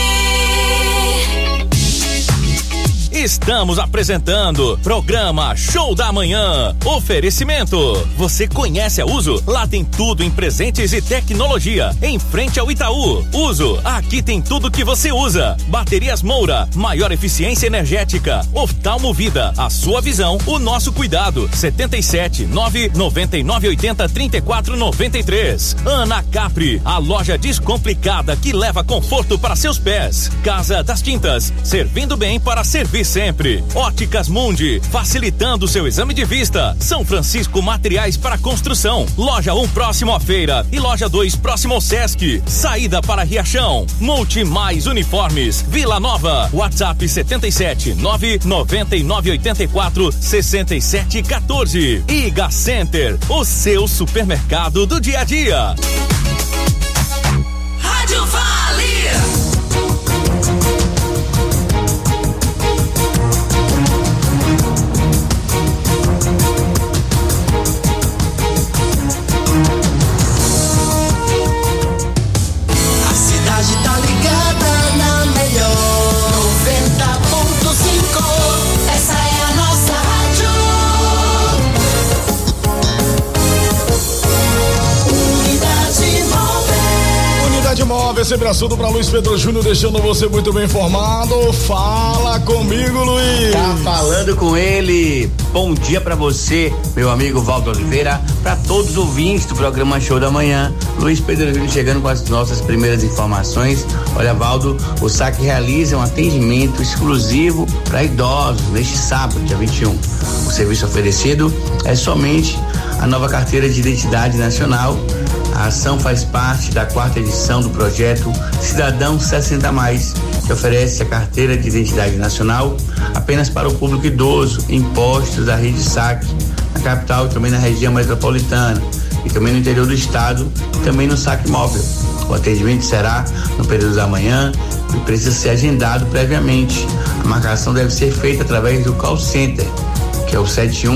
Estamos apresentando programa Show da Manhã. Oferecimento. Você conhece a Uso? Lá tem tudo em presentes e tecnologia. Em frente ao Itaú. Uso. Aqui tem tudo que você usa. Baterias Moura. Maior eficiência energética. Oftalmo Vida. A sua visão, o nosso cuidado. 77-99980-3493. Ana Capri. A loja descomplicada que leva conforto para seus pés. Casa das Tintas. Servindo bem para servir sempre. Óticas Mundi, facilitando o seu exame de vista. São Francisco Materiais para Construção. Loja 1 próximo à feira e loja 2 próximo ao Sesc. Saída para Riachão. Multi Mais Uniformes. Vila Nova. WhatsApp 77-99984-6714. Iga Center, o seu supermercado do dia a dia. Rádio Vale. Móvel, sempre assunto para Luiz Pedro Júnior, deixando você muito bem informado. Fala comigo, Luiz. Tá falando com ele. Bom dia para você, meu amigo Valdo Oliveira, para todos os ouvintes do programa Show da Manhã. Luiz Pedro Júnior chegando com as nossas primeiras informações. Olha, Valdo, o SAC realiza um atendimento exclusivo para idosos neste sábado, dia 21. O serviço oferecido é somente a nova carteira de identidade nacional. A ação faz parte da 4ª edição do projeto Cidadão 60+, que oferece a carteira de identidade nacional apenas para o público idoso em postos da rede SAC, na capital e também na região metropolitana, e também no interior do estado e também no SAC móvel. O atendimento será no período da manhã e precisa ser agendado previamente. A marcação deve ser feita através do call center, que é o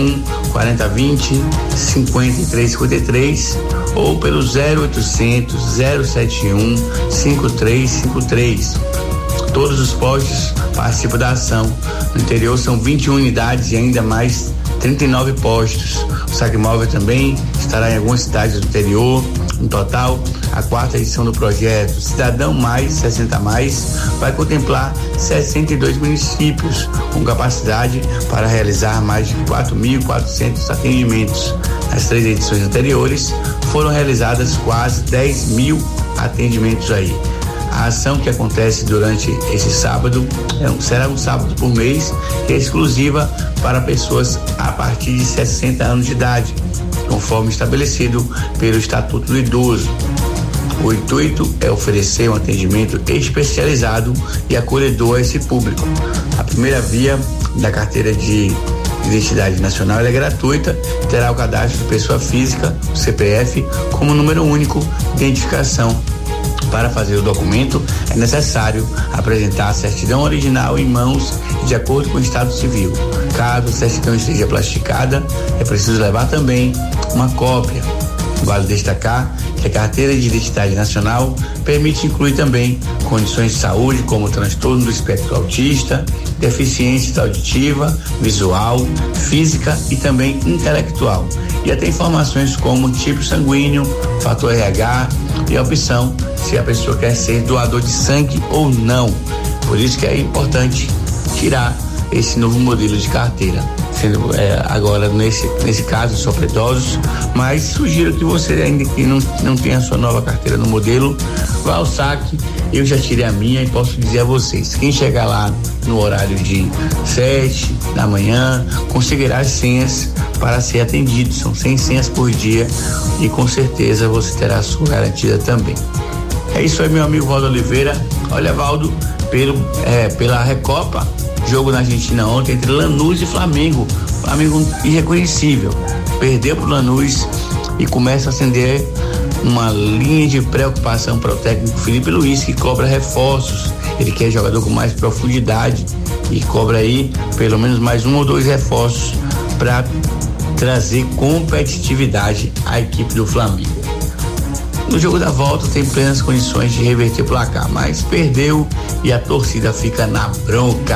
71-4020-5353, ou pelo 0800 071 5353. Todos os postos participam da ação. No interior são 21 unidades e ainda mais 39 postos. O SAC móvel também estará em algumas cidades do interior. No total, a 4ª edição do projeto Cidadão Mais 60+, vai contemplar 62 municípios com capacidade para realizar mais de 4.400 atendimentos. Nas 3 edições anteriores foram realizadas quase 10.000 atendimentos aí. A ação que acontece durante esse sábado será um sábado por mês, que é exclusiva para pessoas a partir de 60 anos de idade, conforme estabelecido pelo Estatuto do Idoso. O intuito é oferecer um atendimento especializado e acolhedor a esse público. A primeira via da carteira de de identidade nacional ela é gratuita, terá o cadastro de pessoa física, o CPF, como número único de identificação. Para fazer o documento, é necessário apresentar a certidão original em mãos e de acordo com o Estado Civil. Caso a certidão esteja plasticada, é preciso levar também uma cópia. Vale destacar que a carteira de identidade nacional permite incluir também condições de saúde como transtorno do espectro autista, deficiência auditiva, visual, física e também intelectual. E até informações como tipo sanguíneo, fator RH e a opção se a pessoa quer ser doador de sangue ou não. Por isso que é importante tirar esse novo modelo de carteira. Agora nesse caso só para idosos, mas sugiro que você ainda que não tenha a sua nova carteira no modelo, vá ao saque. Eu já tirei a minha e posso dizer a vocês, quem chegar lá no horário de 7 da manhã conseguirá as senhas para ser atendido. São 100 senhas por dia e com certeza você terá a sua garantida também. É isso aí, meu amigo Valdo Oliveira. Olha, Valdo, pela Recopa, jogo na Argentina ontem entre Lanús e Flamengo. Flamengo irreconhecível. Perdeu pro Lanús e começa a acender uma linha de preocupação para o técnico Felipe Luiz, que cobra reforços. Ele quer jogador com mais profundidade e cobra aí pelo menos mais 1 ou 2 reforços para trazer competitividade à equipe do Flamengo. No jogo da volta tem plenas condições de reverter o placar, mas perdeu e a torcida fica na bronca.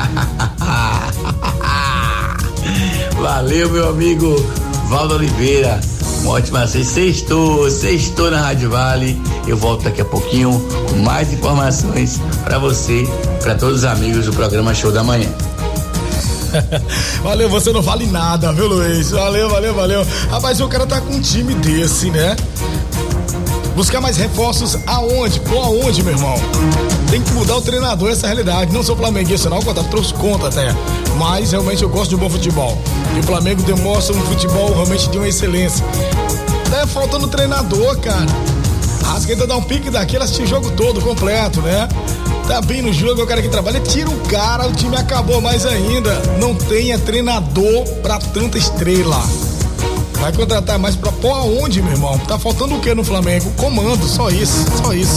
Valeu, meu amigo Valdo Oliveira. Uma ótima sextou na Rádio Vale. Eu volto daqui a pouquinho com mais informações para você, para todos os amigos do programa Show da Manhã. Valeu, você não vale nada, viu, Luiz? Valeu. Rapaz, o cara tá com um time desse, né? Buscar mais reforços aonde? Aonde, meu irmão? Tem que mudar o treinador, essa é a realidade. Não sou flamenguista não, trouxe conta até. Mas realmente eu gosto de um bom futebol. E o Flamengo demonstra um futebol realmente de uma excelência. Tá faltando treinador, cara. A Arrascaeta dá um pique daqui, ela assiste o jogo todo, completo, né? Tá bem no jogo, o cara que trabalha, tira o cara, o time acabou mais ainda. Não tenha treinador pra tanta estrela. Vai contratar mais pra pôr aonde, meu irmão? Tá faltando o que no Flamengo? Comando, só isso.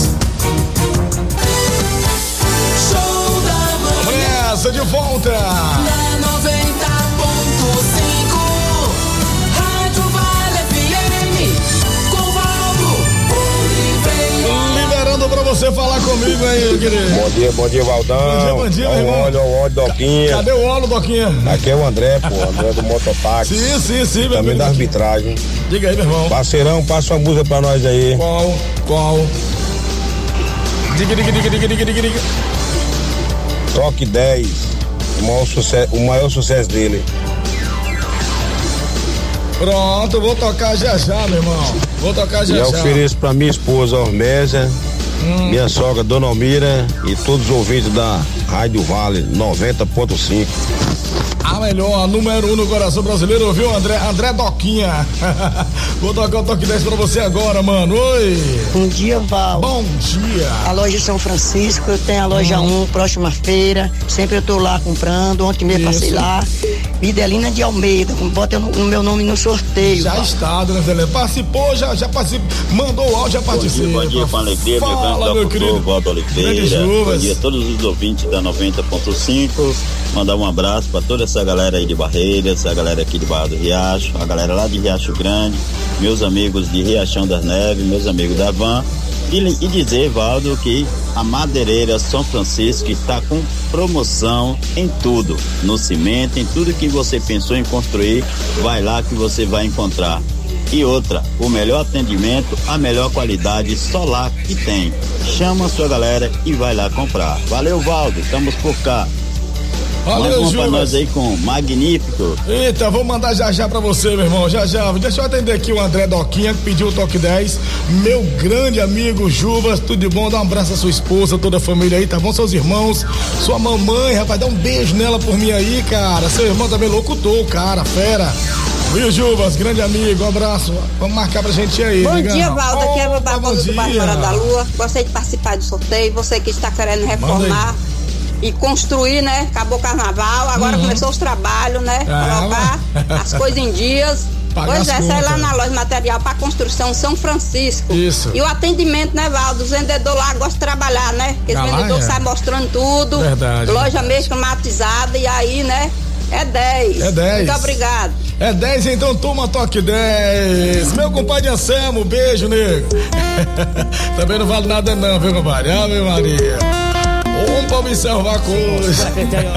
Show da Manhã. Vamos nessa, de volta. Na 90.5 Rádio Vale FM com Valdo Oliveira. Liberando pra você falar comigo aí, querido. Bom dia, Valdão. Bom dia, meu irmão. Olha, Doquinha. Cadê o óleo, Doquinha? Aqui é o André, André do Mototáxi. Sim, meu também da arbitragem. Diga aí, meu irmão. Parceirão, passa uma música pra nós aí. Qual? Diga. Toque 10. O maior sucesso dele. Pronto, vou tocar já, meu irmão. E eu ofereço pra minha esposa, Ormésia, minha sogra, Dona Almira, e todos os ouvintes da Rádio Vale 90.5. A melhor, número 1 no coração brasileiro, viu, André Doquinha? Vou tocar o toque 10 pra você agora, mano. Oi! Bom dia, Val. Bom dia! A loja São Francisco, eu tenho a loja 1, próxima feira. Sempre eu tô lá comprando. Ontem mesmo passei lá. Videlina de Almeida, bota no meu nome no sorteio. Já está, dona Videlina. Participou, já participou. Mandou o áudio, já participou. Bom dia, com alegria. Fala, meu querido. Valdo Oliveira. Bom dia a todos os ouvintes da 90.5. Mandar um abraço pra toda essa galera aí de Barreiras, a galera aqui de Barra do Riacho, a galera lá de Riacho Grande, meus amigos de Riachão das Neves, meus amigos da Van. E dizer, Valdo, que a Madeireira São Francisco está com promoção em tudo, no cimento, em tudo que você pensou em construir, vai lá que você vai encontrar. E outra, o melhor atendimento, a melhor qualidade, só lá que tem. Chama a sua galera e vai lá comprar. Valeu, Valdo, estamos por cá. Valeu, Júlio. Pra nós aí com Magnífico. Eita, vou mandar já pra você, meu irmão. Já. Deixa eu atender aqui o André Doquinha, que pediu o toque 10. Meu grande amigo Juvas, tudo de bom? Dá um abraço à sua esposa, toda a família aí, tá bom? Seus irmãos, sua mamãe, rapaz, dá um beijo nela por mim aí, cara. Seu irmão também locutor, cara, fera. Viu, Juvas? Grande amigo, um abraço. Vamos marcar pra gente aí. Bom ligando. dia, Valdo. Aqui é a Barbosa do Bairro Fora da Lua. Gostaria de participar do sorteio. Você que está querendo reformar e construir, né? Acabou o carnaval, agora começou os trabalhos, né? Colocar as coisas em dias. Pois é, sai lá na loja de material para construção São Francisco. Isso. E o atendimento, né, Valdo? Os vendedores lá gostam de trabalhar, né? Porque os vendedores saem mostrando tudo. Verdade. Loja mesmo climatizada e aí, né? É 10. É 10. Muito obrigado. É 10, então toma toque 10. Meu compadre Anselmo, beijo, nego. Também não vale nada não, viu, compadre? Ave Maria. Vamos pra observar a coisa.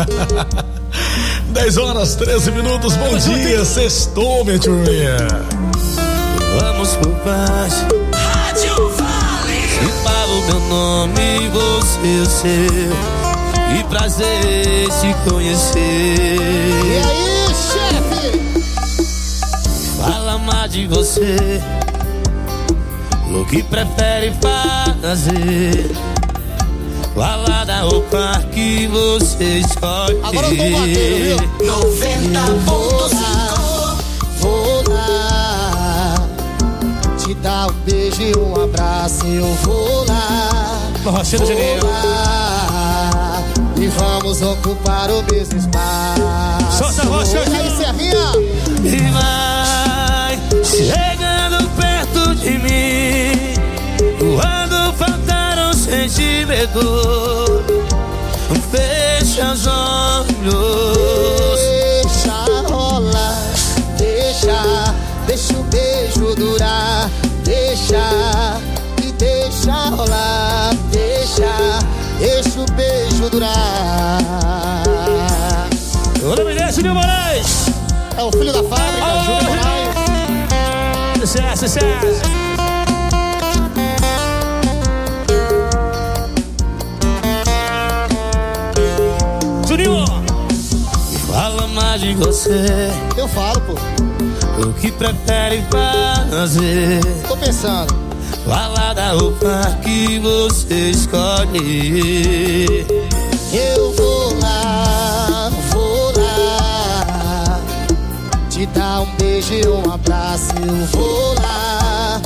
10 horas, 13 minutos, bom dia, sextou, minha turminha. Vamos por paz. Rádio Vale. Se fala o meu nome, você o seu. Que prazer te conhecer. E aí, chefe? Fala mais de você. O que prefere fazer? Fala da roupa que você escolhe. Agora eu tô batendo, viu? 90.5. Vou lá te dar um beijo e um abraço. Eu vou lá. Vou lá e vamos ocupar o mesmo espaço. Solta a voz, Serrinha. E vai chegando perto de mim. Quando faltar um sentimento, fecha os olhos. Deixa rolar, deixa o beijo durar. Deixa rolar, deixa o beijo durar. O nome dele é Júnior Moraes. É o filho da fábrica, Júnior Moraes. Sucesso. Juninho! Fala mais de você. Eu falo, pô. O que prefere fazer? Tô pensando. Fala da roupa que você escolhe. Eu vou lá te dar um beijo e um abraço. Eu vou lá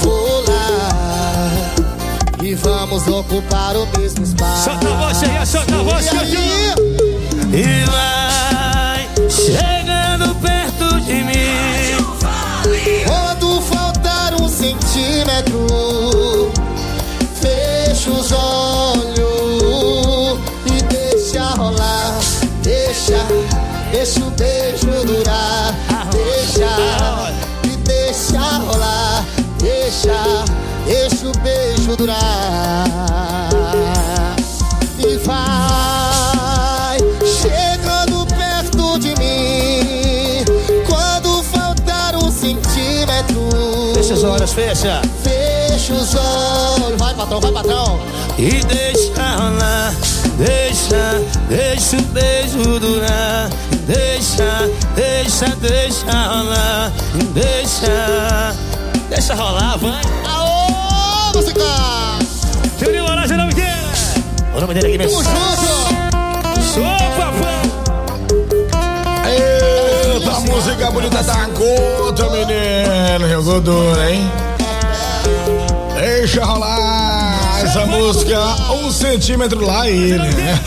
e vamos ocupar o mesmo espaço. Solta a voz aí, solta a voz aí. E vai chegando perto de mim. Quando faltar um centímetro, fecha os olhos e deixa rolar. Deixa o beijo durar. Deixa rolar. Deixa o beijo durar. E vai chegando perto de mim. Quando faltar um centímetro, fecha os olhos, fecha os olhos. Vai, patrão. E deixa rolar. Deixa o beijo durar. Deixa rolar. Deixa rolar, vai. Aô, música! Júnior Moraes, o nome dele. O nome dele aqui mesmo. Tamo junto. Sou papai. Eita, música bonita da conta, menino. Jogou duro, hein? Deixa rolar essa música 1 centímetro lá ele, né?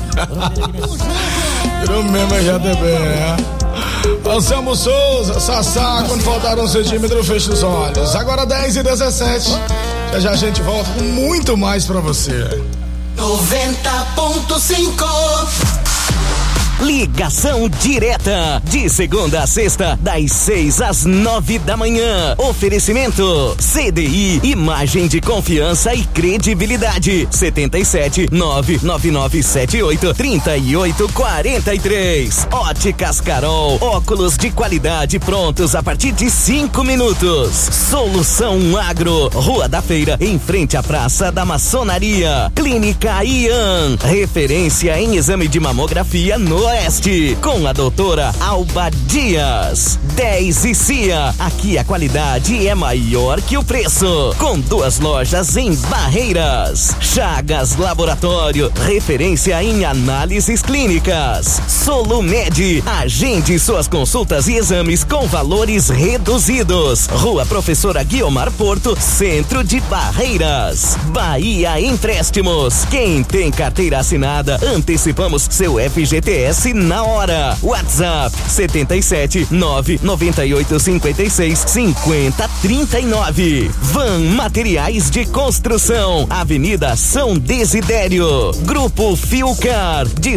Virou mesmo JTB, né? Anselmo Souza, Sassá, quando faltar 1 centímetro, fecha os olhos. Agora 10h17. Já a gente volta com muito mais pra você. 90.5. Ligação direta, de segunda a sexta, das 6 às 9 da manhã. Oferecimento CDI, imagem de confiança e credibilidade. 77-99978-3843. Óticas Carol, óculos de qualidade prontos a partir de 5 minutos. Solução Agro, Rua da Feira, em frente à Praça da Maçonaria. Clínica Ian, referência em exame de mamografia no Sudoeste, com a doutora Alba Dias. 10 e Cia, aqui a qualidade é maior que o preço, com 2 lojas em Barreiras. Chagas Laboratório, referência em análises clínicas. Solumed, agende suas consultas e exames com valores reduzidos. Rua Professora Guiomar Porto, centro de Barreiras. Bahia Empréstimos, quem tem carteira assinada, antecipamos seu FGTS na hora. WhatsApp 77 998 56 50 39. Van Materiais de Construção, Avenida São Desidério. Grupo Filcar,